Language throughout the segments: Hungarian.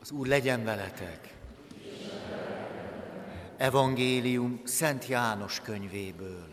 Az Úr legyen veletek! Evangélium Szent János könyvéből.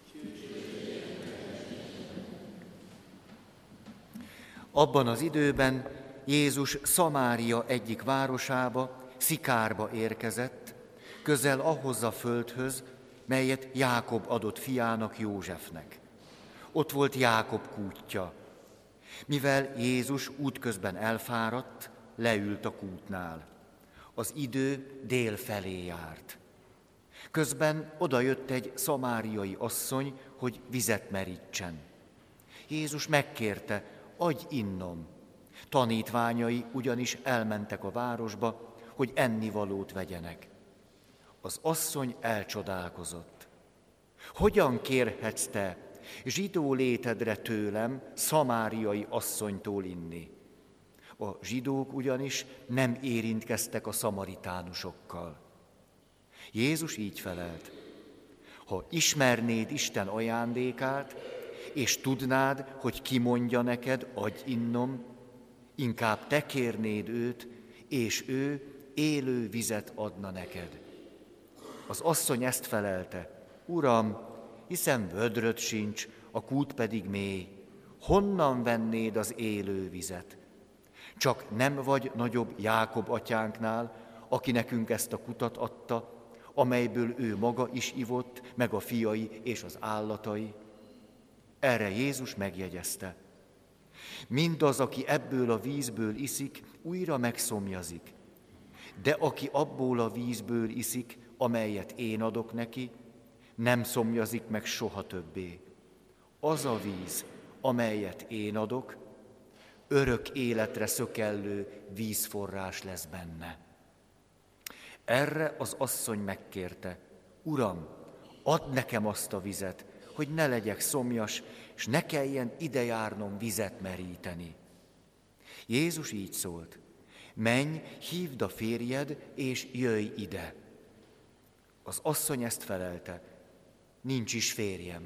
Abban az időben Jézus Szamária egyik városába, Szikárba érkezett, közel ahhoz a földhöz, melyet Jákob adott fiának, Józsefnek. Ott volt Jákob kútja. Mivel Jézus útközben elfáradt, leült a kútnál. Az idő dél felé járt. Közben odajött egy szamáriai asszony, hogy vizet merítsen. Jézus megkérte, adj innom. Tanítványai ugyanis elmentek a városba, hogy ennivalót vegyenek. Az asszony elcsodálkozott. Hogyan kérhetsz te, zsidó létedre tőlem, szamáriai asszonytól inni? A zsidók ugyanis nem érintkeztek a szamaritánusokkal. Jézus így felelt: ha ismernéd Isten ajándékát, és tudnád, hogy ki mondja neked, adj innom, inkább te kérnéd őt, és ő élő vizet adna neked. Az asszony ezt felelte: Uram, hiszen vödröd sincs, a kút pedig mély. Honnan vennéd az élő vizet? Csak nem vagy nagyobb Jákob atyánknál, aki nekünk ezt a kutat adta, amelyből ő maga is ivott, meg a fiai és az állatai? Erre Jézus megjegyezte: mindaz, aki ebből a vízből iszik, újra megszomjazik. De aki abból a vízből iszik, amelyet én adok neki, nem szomjazik meg soha többé. Az a víz, amelyet én adok, örök életre szökellő vízforrás lesz benne. Erre az asszony megkérte: Uram, add nekem azt a vizet, hogy ne legyek szomjas, és ne kelljen ide járnom vizet meríteni. Jézus így szólt: menj, hívd a férjed, és jöjj ide. Az asszony ezt felelte: nincs is férjem.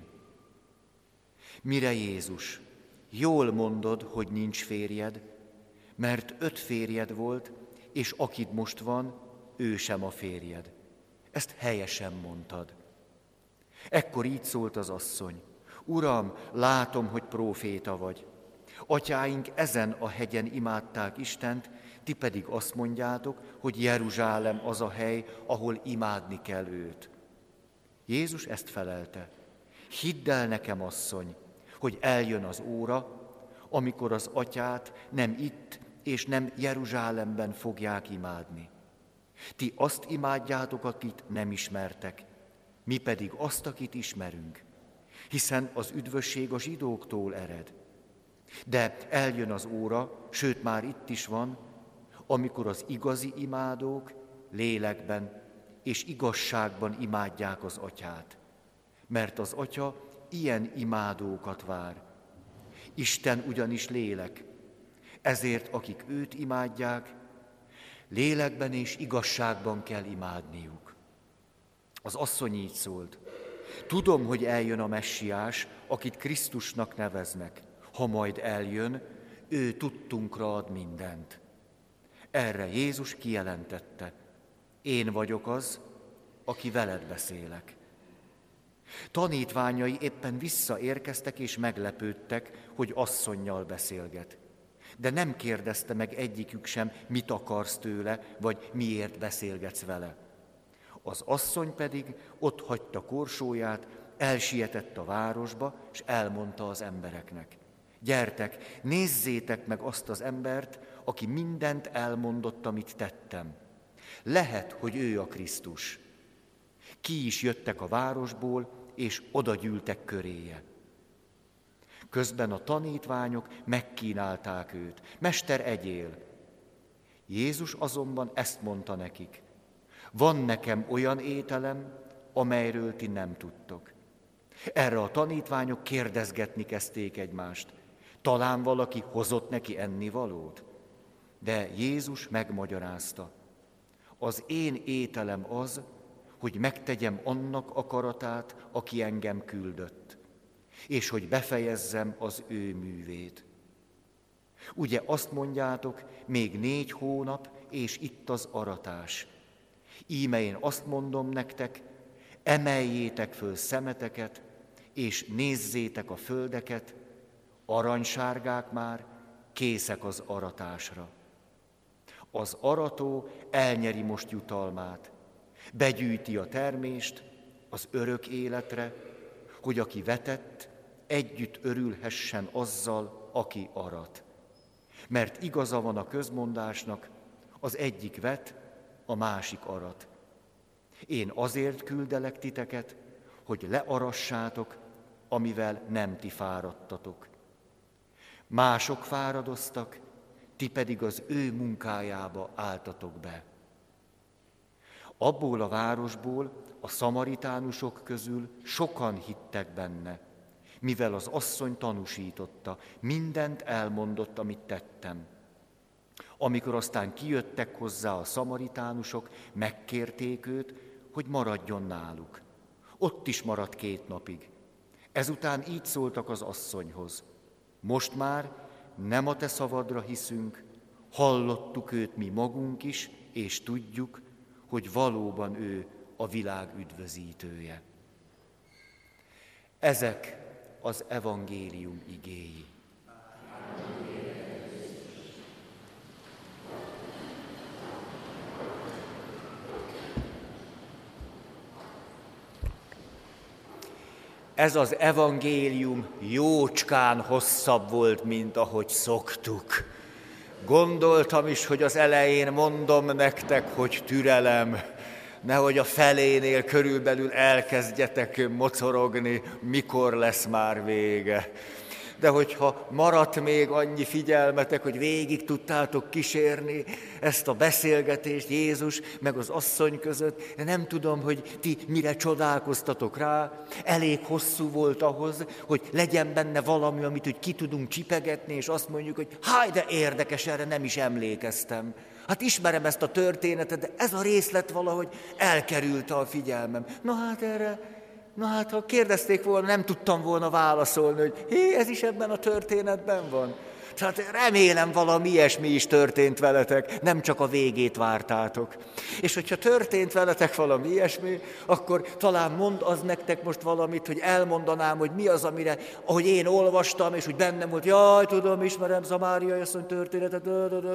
Mire Jézus: jól mondod, hogy nincs férjed, mert 5 férjed volt, és akid most van, ő sem a férjed. Ezt helyesen mondtad. Ekkor így szólt az asszony: Uram, látom, hogy próféta vagy. Atyáink ezen a hegyen imádták Istent, ti pedig azt mondjátok, hogy Jeruzsálem az a hely, ahol imádni kell őt. Jézus ezt felelte: hidd el nekem, asszony, hogy eljön az óra, amikor az atyát nem itt és nem Jeruzsálemben fogják imádni. Ti azt imádjátok, akit nem ismertek, mi pedig azt, akit ismerünk, hiszen az üdvösség a zsidóktól ered. De eljön az óra, sőt már itt is van, amikor az igazi imádók lélekben és igazságban imádják az atyát, mert az atya ilyen imádókat vár. Isten ugyanis lélek, ezért akik őt imádják, lélekben és igazságban kell imádniuk. Az asszony így szólt: tudom, hogy eljön a Messiás, akit Krisztusnak neveznek. Ha majd eljön, ő tudtunkra ad mindent. Erre Jézus kijelentette: én vagyok az, aki veled beszélek. Tanítványai éppen visszaérkeztek és meglepődtek, hogy asszonnyal beszélget. De nem kérdezte meg egyikük sem, mit akarsz tőle, vagy miért beszélgetsz vele. Az asszony pedig ott hagyta korsóját, elsietett a városba, és elmondta az embereknek: gyertek, nézzétek meg azt az embert, aki mindent elmondott, amit tettem. Lehet, hogy ő a Krisztus. Ki is jöttek a városból, és oda gyűltek köréje. Közben a tanítványok megkínálták őt: Mester, egyél! Jézus azonban ezt mondta nekik: van nekem olyan ételem, amelyről ti nem tudtok. Erre a tanítványok kérdezgetni kezdték egymást: talán valaki hozott neki ennivalót? De Jézus megmagyarázta: az én ételem az, hogy megtegyem annak akaratát, aki engem küldött, és hogy befejezzem az ő művét. Ugye azt mondjátok, még 4 hónap, és itt az aratás. Íme én azt mondom nektek, emeljétek föl szemeteket, és nézzétek a földeket, aranysárgák már, készek az aratásra. Az arató elnyeri most jutalmát, begyűjti a termést az örök életre, hogy aki vetett, együtt örülhessen azzal, aki arat. Mert igaza van a közmondásnak, az egyik vet, a másik arat. Én azért küldelek titeket, hogy learassátok, amivel nem ti fáradtatok. Mások fáradoztak, ti pedig az ő munkájába álltatok be. Abból a városból, a szamaritánusok közül sokan hittek benne, mivel az asszony tanúsította, mindent elmondott, amit tettem. Amikor aztán kijöttek hozzá a szamaritánusok, megkérték őt, hogy maradjon náluk. Ott is maradt 2 napig. Ezután így szóltak az asszonyhoz: most már nem a te szavadra hiszünk, hallottuk őt mi magunk is, és tudjuk, hogy valóban ő a világ üdvözítője. Ezek az evangélium igéi. Ez az evangélium jócskán hosszabb volt, mint ahogy szoktuk. Gondoltam is, hogy az elején mondom nektek, hogy türelem, nehogy a felénél körülbelül elkezdjetek mocorogni, mikor lesz már vége. De hogyha maradt még annyi figyelmetek, hogy végig tudtátok kísérni ezt a beszélgetést Jézus meg az asszony között, de nem tudom, hogy ti mire csodálkoztatok rá, elég hosszú volt ahhoz, hogy legyen benne valami, amit úgy ki tudunk csipegetni, és azt mondjuk, hogy háj, de érdekes, erre nem is emlékeztem. Hát ismerem ezt a történetet, de ez a részlet valahogy elkerülte a figyelmem. Na hát, ha kérdezték volna, nem tudtam volna válaszolni, hogy ez is ebben a történetben van. Tehát remélem valami ilyesmi is történt veletek, nem csak a végét vártátok. És hogyha történt veletek valami ilyesmi, akkor talán mond az nektek most valamit, hogy elmondanám, hogy mi az, amire, ahogy én olvastam, és úgy bennem volt, jaj, tudom, ismerem Szamáriai asszony történetet,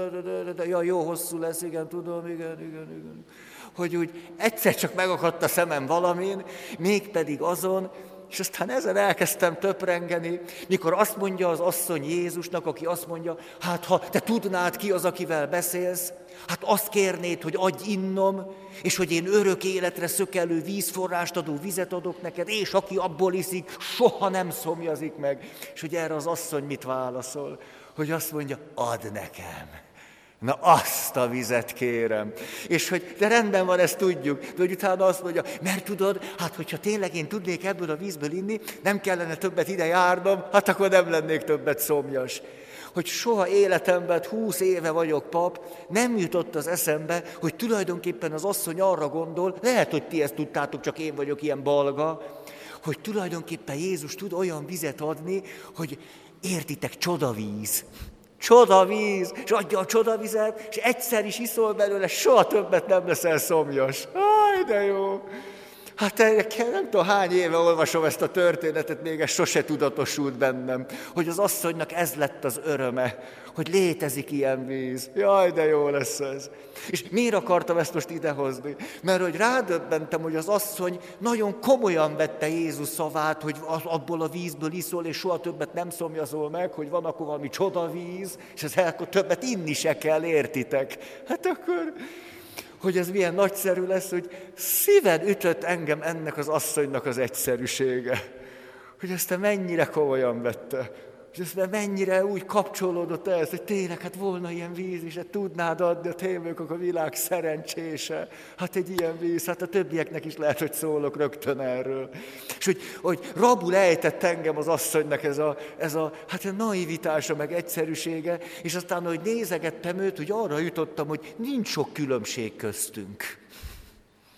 jaj, jó hosszú lesz, igen, tudom, igen. Hogy úgy egyszer csak megakadt a szemem valamin, mégpedig azon, és aztán ezen elkezdtem töprengeni, mikor azt mondja az asszony Jézusnak, aki azt mondja, hát ha te tudnád ki az, akivel beszélsz, hát azt kérnéd, hogy adj innom, és hogy én örök életre szökelő vízforrást adó vizet adok neked, és aki abból iszik, soha nem szomjazik meg. És hogy erre az asszony mit válaszol? Hogy azt mondja, add nekem. Na azt a vizet kérem. És hogy de rendben van, ezt tudjuk, de hogy utána azt mondja, mert tudod, hát hogyha tényleg én tudnék ebből a vízből inni, nem kellene többet ide járnom, hát akkor nem lennék többet szomjas. Hogy soha életemben, 20 éve vagyok pap, nem jutott az eszembe, hogy tulajdonképpen az asszony arra gondol, lehet, hogy ti ezt tudtátok, csak én vagyok ilyen balga, hogy tulajdonképpen Jézus tud olyan vizet adni, hogy értitek, csodavíz. Csodavíz, és adja a csodavizet, és egyszer is iszol belőle, soha többet nem leszel szomjas. Aj, de jó! Hát nem tudom, hány éve olvasom ezt a történetet, még ez sose tudatosult bennem, hogy az asszonynak ez lett az öröme, hogy létezik ilyen víz. Jaj, de jó lesz ez. És miért akartam ezt most idehozni? Mert hogy rádöbbentem, hogy az asszony nagyon komolyan vette Jézus szavát, hogy abból a vízből iszol, és soha többet nem szomjazol meg, hogy van akkor valami csodavíz, és ez akkor többet inni se kell, értitek? Hát akkor... hogy ez milyen nagyszerű lesz, hogy szíven ütött engem ennek az asszonynak az egyszerűsége. Hogy ezt mennyire komolyan vette. És ezt mennyire úgy kapcsolódott ehhez, hogy tényleg, hát volna ilyen víz, és tudnád adni a témőkök a világ szerencsése. Hát egy ilyen víz, hát a többieknek is lehet, hogy szólok rögtön erről. És hogy rabul ejtett engem az asszonynak ez a naivitása, meg egyszerűsége, és aztán, hogy nézegettem őt, hogy arra jutottam, hogy nincs sok különbség köztünk.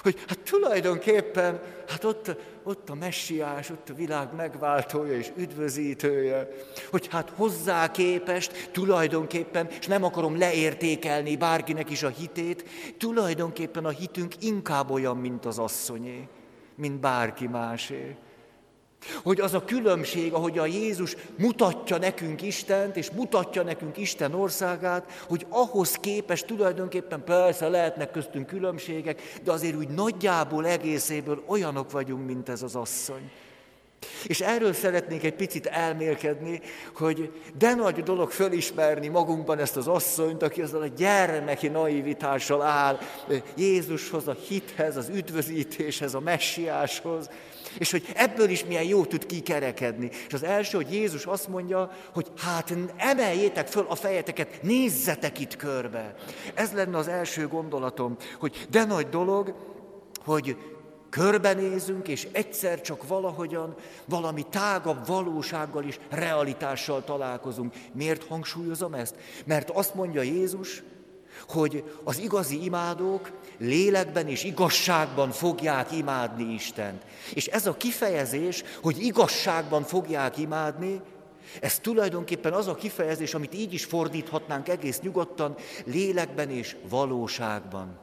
Hogy hát tulajdonképpen, hát ott a messiás, ott a világ megváltója és üdvözítője, hogy hát hozzá képest tulajdonképpen, és nem akarom leértékelni bárkinek is a hitét, tulajdonképpen a hitünk inkább olyan, mint az asszonyé, mint bárki másé. Hogy az a különbség, ahogy a Jézus mutatja nekünk Istent, és mutatja nekünk Isten országát, hogy ahhoz képest tulajdonképpen persze lehetnek köztünk különbségek, de azért úgy nagyjából egészéből olyanok vagyunk, mint ez az asszony. És erről szeretnék egy picit elmélkedni, hogy de nagy dolog fölismerni magunkban ezt az asszonyt, aki azzal a gyermeki naivitással áll Jézushoz, a hithez, az üdvözítéshez, a messiáshoz, és hogy ebből is milyen jó tud kikerekedni. És az első, hogy Jézus azt mondja, hogy hát emeljétek föl a fejeteket, nézzetek itt körbe. Ez lenne az első gondolatom, hogy de nagy dolog, hogy körbenézünk, és egyszer csak valahogyan valami tágabb valósággal és realitással találkozunk. Miért hangsúlyozom ezt? Mert azt mondja Jézus, hogy az igazi imádók lélekben és igazságban fogják imádni Istent. És ez a kifejezés, hogy igazságban fogják imádni, ez tulajdonképpen az a kifejezés, amit így is fordíthatnánk egész nyugodtan, lélekben és valóságban.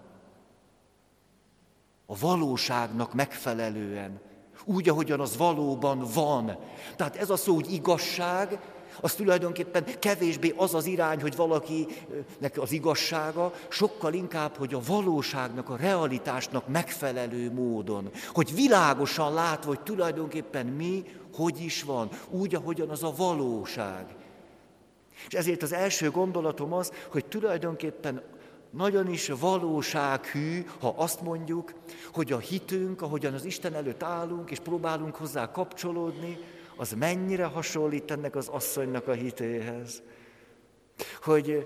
A valóságnak megfelelően, úgy, ahogyan az valóban van. Tehát ez a szó, hogy igazság, az tulajdonképpen kevésbé az az irány, hogy valakinek az igazsága, sokkal inkább, hogy a valóságnak, a realitásnak megfelelő módon. Hogy világosan látva, hogy tulajdonképpen mi, hogy is van, úgy, ahogyan az a valóság. És ezért az első gondolatom az, hogy tulajdonképpen nagyon is valósághű, ha azt mondjuk, hogy a hitünk, ahogyan az Isten előtt állunk, és próbálunk hozzá kapcsolódni, az mennyire hasonlít ennek az asszonynak a hitéhez. Hogy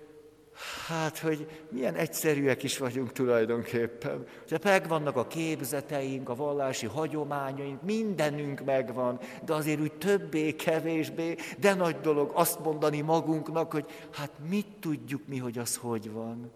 milyen egyszerűek is vagyunk tulajdonképpen. Ugye megvannak a képzeteink, a vallási hagyományaink, mindenünk megvan, de azért úgy többé-kevésbé, de nagy dolog azt mondani magunknak, hogy hát mit tudjuk mi, hogy az hogy van.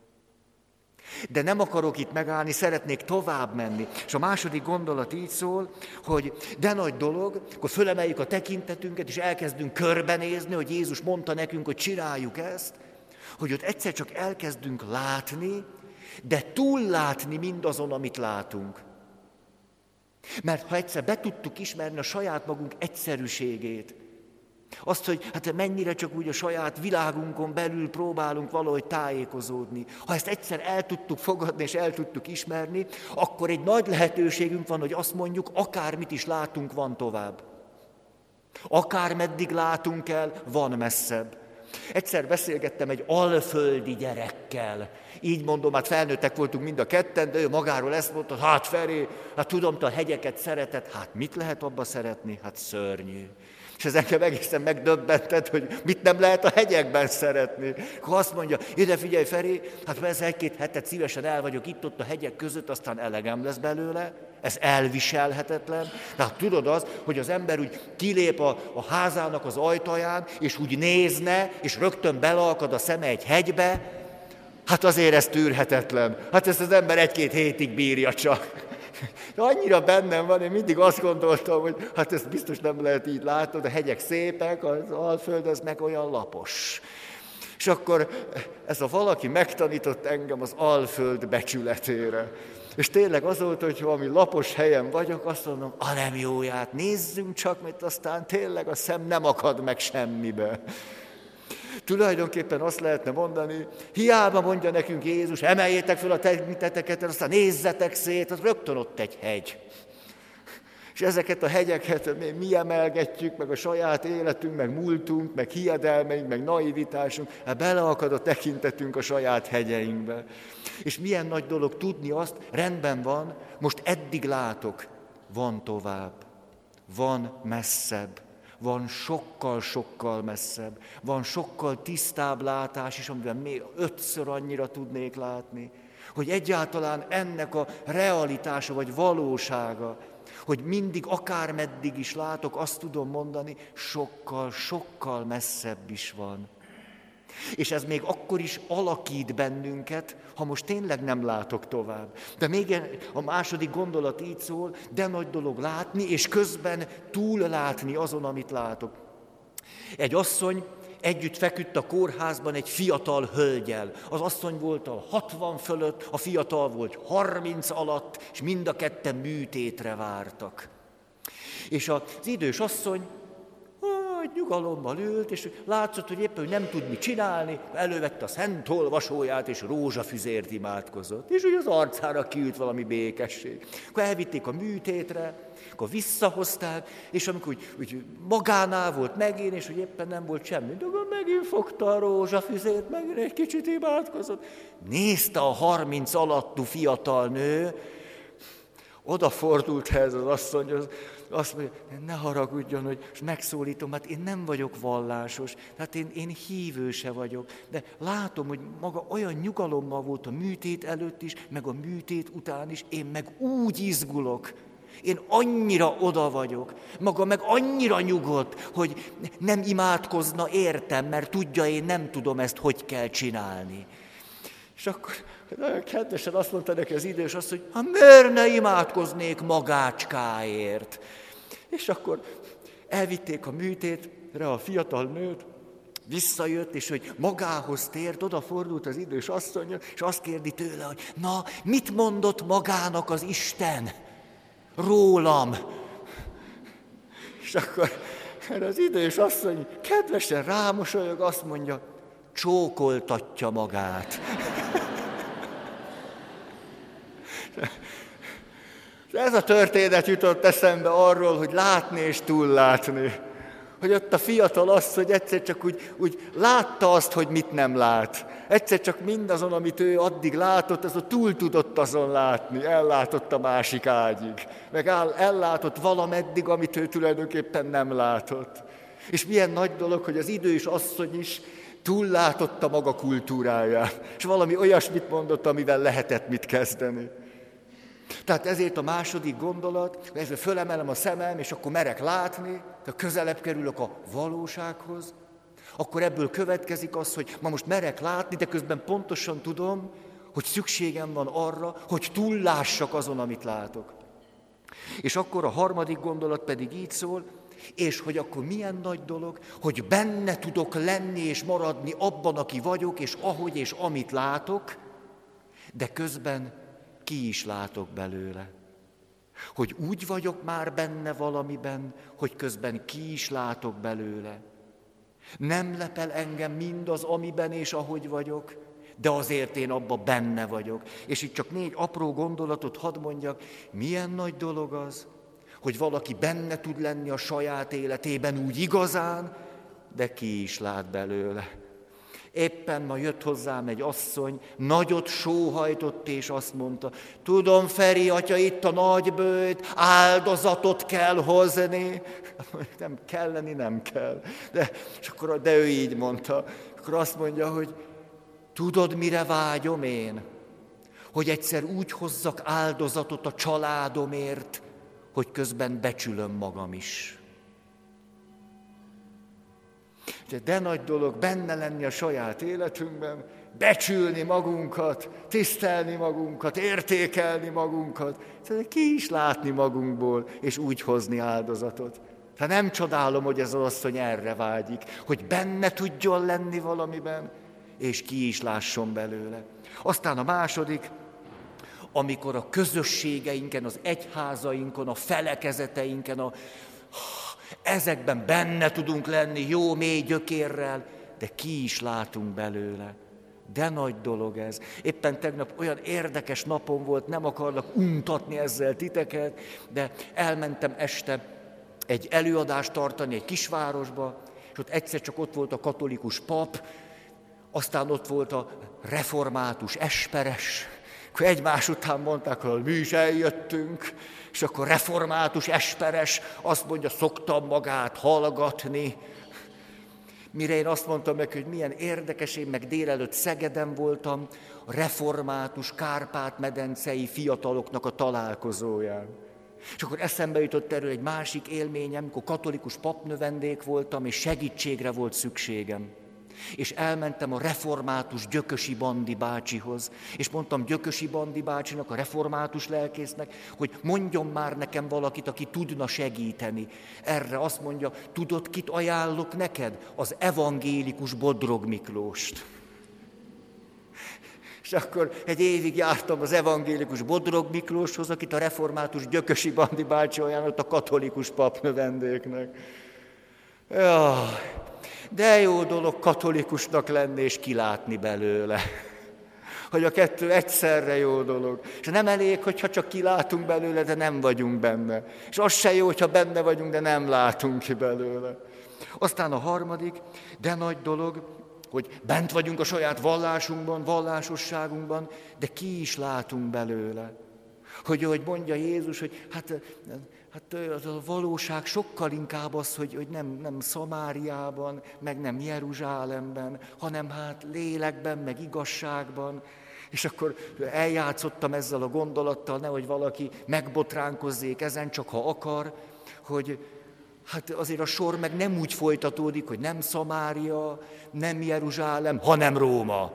De nem akarok itt megállni, szeretnék tovább menni. És a második gondolat így szól, hogy de nagy dolog, akkor fölemeljük a tekintetünket, és elkezdünk körbenézni, hogy Jézus mondta nekünk, hogy csináljuk ezt, hogy ott egyszer csak elkezdünk látni, de túllátni mindazon, amit látunk. Mert ha egyszer be tudtuk ismerni a saját magunk egyszerűségét, azt, hogy hát mennyire csak úgy a saját világunkon belül próbálunk valahogy tájékozódni. Ha ezt egyszer el tudtuk fogadni és el tudtuk ismerni, akkor egy nagy lehetőségünk van, hogy azt mondjuk, akármit is látunk, van tovább. Akármeddig látunk el, van messzebb. Egyszer beszélgettem egy alföldi gyerekkel. Így mondom, hát felnőttek voltunk mind a ketten, de ő magáról ezt mondta, hát Feri, hát tudom, te a hegyeket szereted, hát mit lehet abba szeretni? Hát szörnyű. És ez engem egészen megdöbbentett, hogy mit nem lehet a hegyekben szeretni. Akkor azt mondja, ide figyelj Feri, hát persze egy-két hetet szívesen el vagyok itt-ott a hegyek között, aztán elegem lesz belőle, ez elviselhetetlen. Tehát tudod az, hogy az ember úgy kilép a házának az ajtaján, és úgy nézne, és rögtön beleakad a szeme egy hegybe, hát azért ez tűrhetetlen. Hát ezt az ember egy-két hétig bírja csak. De annyira bennem van, én mindig azt gondoltam, hogy hát ezt biztos nem lehet így látni, a hegyek szépek, az Alföld az meg olyan lapos. És akkor ez a valaki megtanított engem az Alföld becsületére. És tényleg azóta, hogy valami lapos helyen vagyok, azt mondom, nem jóját, nézzünk csak, mert aztán tényleg a szem nem akad meg semmibe. Tulajdonképpen azt lehetne mondani, hiába mondja nekünk Jézus, emeljétek fel a tekinteteket, aztán nézzetek szét, az rögtön ott egy hegy. És ezeket a hegyeket mi emelgetjük, meg a saját életünk, meg múltunk, meg hiedelmeink, meg naivitásunk, beleakad a tekintetünk a saját hegyeinkbe. És milyen nagy dolog tudni azt, rendben van, most eddig látok, van tovább, van messzebb. Van sokkal-sokkal messzebb, van sokkal tisztább látás is, amivel még 5-ször annyira tudnék látni. Hogy egyáltalán ennek a realitása vagy valósága, hogy mindig akármeddig is látok, azt tudom mondani, sokkal-sokkal messzebb is van. És ez még akkor is alakít bennünket, ha most tényleg nem látok tovább. De még a második gondolat így szól, de nagy dolog látni, és közben túllátni azon, amit látok. Egy asszony együtt feküdt a kórházban egy fiatal hölgyel. Az asszony volt a 60 fölött, a fiatal volt 30 alatt, és mind a ketten műtétre vártak. És az idős asszony nyugalommal ült, és látszott, hogy éppen hogy nem tud mit csinálni, elővette a szent olvasóját, és rózsafüzért imádkozott. És úgy az arcára kiült valami békesség. Akkor elvitték a műtétre, akkor visszahozták, és amikor úgy magánál volt megint, és hogy éppen nem volt semmi, de akkor megint fogta a rózsafüzért, megint egy kicsit imádkozott. Nézte a 30 alattú fiatal nő, odafordult ez az asszonyhoz, azt mondja, ne haragudjon, hogy megszólítom, hát én nem vagyok vallásos, tehát én hívő se vagyok, de látom, hogy maga olyan nyugalommal volt a műtét előtt is, meg a műtét után is, én meg úgy izgulok, én annyira oda vagyok, maga meg annyira nyugodt, hogy nem imádkozna értem, mert tudja, én nem tudom ezt, hogy kell csinálni. És akkor nagyon kedvesen azt mondta neki az idős azt, hogy miért ne imádkoznék magácskáért. És akkor elvitték a műtétre a fiatal nőt, visszajött, és hogy magához tért, odafordult az idős asszony, és azt kérdi tőle, hogy na, mit mondott magának az Isten rólam? És akkor az idős asszony kedvesen rámosolyog, azt mondja, csókoltatja magát. Ez a történet jutott eszembe arról, hogy látni és túllátni. Hogy ott a fiatal asszony egyszer csak úgy látta azt, hogy mit nem lát. Egyszer csak mindazon, amit ő addig látott, az túl tudott azon látni. Ellátott a másik ágyig. Meg ellátott valameddig, amit ő tulajdonképpen nem látott. És milyen nagy dolog, hogy az idős asszony is túllátotta maga kultúráját. És valami olyasmit mondott, amivel lehetett mit kezdeni. Tehát ezért a második gondolat, ezzel fölemelem a szemem, és akkor merek látni, de közelebb kerülök a valósághoz, akkor ebből következik az, hogy ma most merek látni, de közben pontosan tudom, hogy szükségem van arra, hogy túllássak azon, amit látok. És akkor a harmadik gondolat pedig így szól, és hogy akkor milyen nagy dolog, hogy benne tudok lenni és maradni abban, aki vagyok, és ahogy és amit látok, de közben ki is látok belőle. Hogy úgy vagyok már benne valamiben, hogy közben ki is látok belőle. Nem lepel engem mindaz, amiben és ahogy vagyok, de azért én abban benne vagyok. És itt csak 4 apró gondolatot hadd mondjak, milyen nagy dolog az, hogy valaki benne tud lenni a saját életében úgy igazán, de ki is lát belőle. Éppen ma jött hozzám egy asszony, nagyot sóhajtott, és azt mondta, tudom, Feri atya, itt a nagybőjt, áldozatot kell hozni. Nem kelleni, nem kell. De ő így mondta. Akkor azt mondja, hogy tudod, mire vágyom én? Hogy egyszer úgy hozzak áldozatot a családomért, hogy közben becsülöm magam is. De nagy dolog benne lenni a saját életünkben, becsülni magunkat, tisztelni magunkat, értékelni magunkat, ki is látni magunkból, és úgy hozni áldozatot. Tehát nem csodálom, hogy ez az asszony erre vágyik, hogy benne tudjon lenni valamiben, és ki is lásson belőle. Aztán a második, amikor a közösségeinken, az egyházainkon, a felekezeteinken, ezekben benne tudunk lenni jó mély gyökérrel, de ki is látunk belőle. De nagy dolog ez. Éppen tegnap olyan érdekes napom volt, nem akarlak untatni ezzel titeket, de elmentem este egy előadást tartani egy kisvárosba, és ott egyszer csak ott volt a katolikus pap, aztán ott volt a református esperes, akkor egymás után mondták, hogy mi is eljöttünk, és akkor református esperes azt mondja, szoktam magát hallgatni. Mire én azt mondtam meg, hogy milyen érdekes, én meg délelőtt Szegeden voltam, a református Kárpát-medencei fiataloknak a találkozóján. És akkor eszembe jutott erről egy másik élményem, amikor katolikus papnövendék voltam, és segítségre volt szükségem. És elmentem a református Gyökösi Bandi bácsihoz, és mondtam Gyökösi Bandi bácsinak, a református lelkésznek, hogy mondjon már nekem valakit, aki tudna segíteni. Erre azt mondja, tudod, kit ajánlok neked? Az evangélikus Bodrog Miklóst. És akkor egy évig jártam az evangélikus Bodrog Miklóshoz, akit a református Gyökösi Bandi bácsi ajánlott a katolikus papnövendéknek. Jaj, de jó dolog katolikusnak lenni és kilátni belőle. Hogy a kettő egyszerre jó dolog. És nem elég, hogyha csak kilátunk belőle, de nem vagyunk benne. És az se jó, hogyha benne vagyunk, de nem látunk ki belőle. Aztán a harmadik, de nagy dolog, hogy bent vagyunk a saját vallásunkban, vallásosságunkban, de ki is látunk belőle. Hogy mondja Jézus, hogy hát az a valóság sokkal inkább az, hogy nem Szamáriában, meg nem Jeruzsálemben, hanem hát lélekben, meg igazságban. És akkor eljátszottam ezzel a gondolattal, nehogy valaki megbotránkozzék ezen, csak ha akar, hogy hát azért a sor meg nem úgy folytatódik, hogy nem Szamária, nem Jeruzsálem, hanem Róma.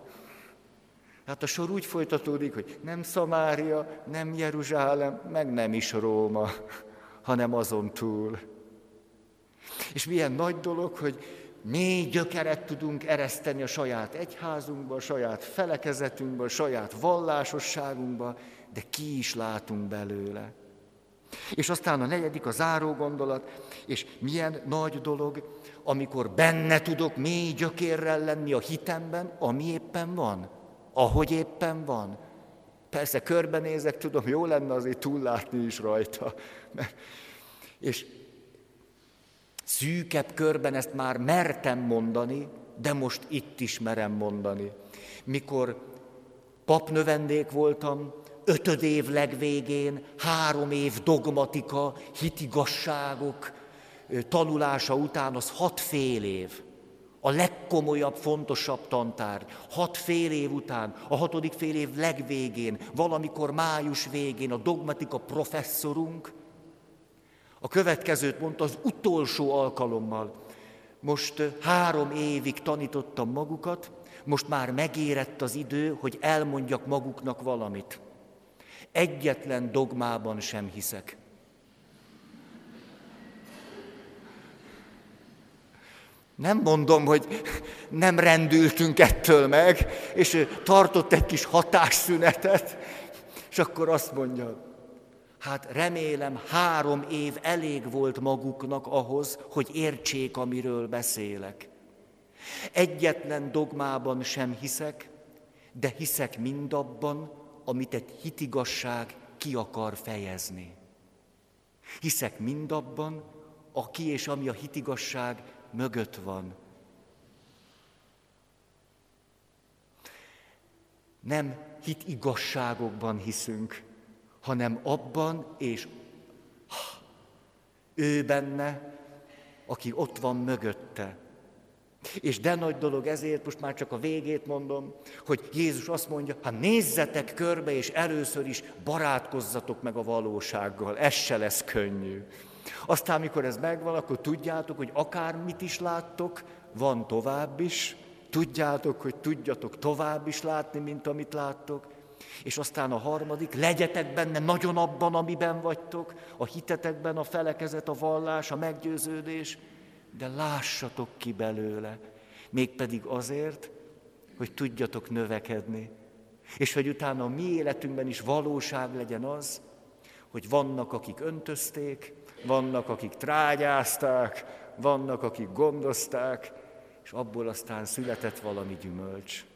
Hát a sor úgy folytatódik, hogy nem Szamária, nem Jeruzsálem, meg nem is Róma, hanem azon túl. És milyen nagy dolog, hogy mély gyökeret tudunk ereszteni a saját egyházunkba, a saját felekezetünkbe, a saját vallásosságunkba, de ki is látunk belőle. És aztán a negyedik, a záró gondolat, és milyen nagy dolog, amikor benne tudok mély gyökérrel lenni a hitemben, ami éppen van, ahogy éppen van. Persze körbenézek, tudom, jó lenne azért túllátni is rajta. És szűkebb körben ezt már mertem mondani, de most itt is merem mondani. Mikor papnövendék voltam, 5. év legvégén, 3 év dogmatika, hitigasságok tanulása után, az 6 fél év. A legkomolyabb, fontosabb tantárgy. 6 fél év után, a 6. fél év legvégén, valamikor május végén a dogmatika professzorunk a következőt mondta az utolsó alkalommal. Most 3 évig tanítottam magukat, most már megérett az idő, hogy elmondjak maguknak valamit. Egyetlen dogmában sem hiszek. Nem mondom, hogy nem rendültünk ettől meg, és tartott egy kis hatásszünetet, és akkor azt mondja, hát remélem 3 év elég volt maguknak ahhoz, hogy értsék, amiről beszélek. Egyetlen dogmában sem hiszek, de hiszek mindabban, amit egy hitigasság ki akar fejezni. Hiszek mindabban, aki és ami a hitigasság mögött van. Nem hitigasságokban hiszünk, hanem abban, és ő benne, aki ott van mögötte. És de nagy dolog ezért, most már csak a végét mondom, hogy Jézus azt mondja, hát nézzetek körbe, és először is barátkozzatok meg a valósággal, ez se lesz könnyű. Aztán, amikor ez megvan, akkor tudjátok, hogy akármit is láttok, van tovább is, tudjátok, hogy tudjatok tovább is látni, mint amit láttok. És aztán a harmadik, legyetek benne nagyon abban, amiben vagytok, a hitetekben, a felekezet, a vallás, a meggyőződés, de lássatok ki belőle, mégpedig azért, hogy tudjatok növekedni. És hogy utána a mi életünkben is valóság legyen az, hogy vannak, akik öntözték, vannak, akik trágyázták, vannak, akik gondozták, és abból aztán született valami gyümölcs.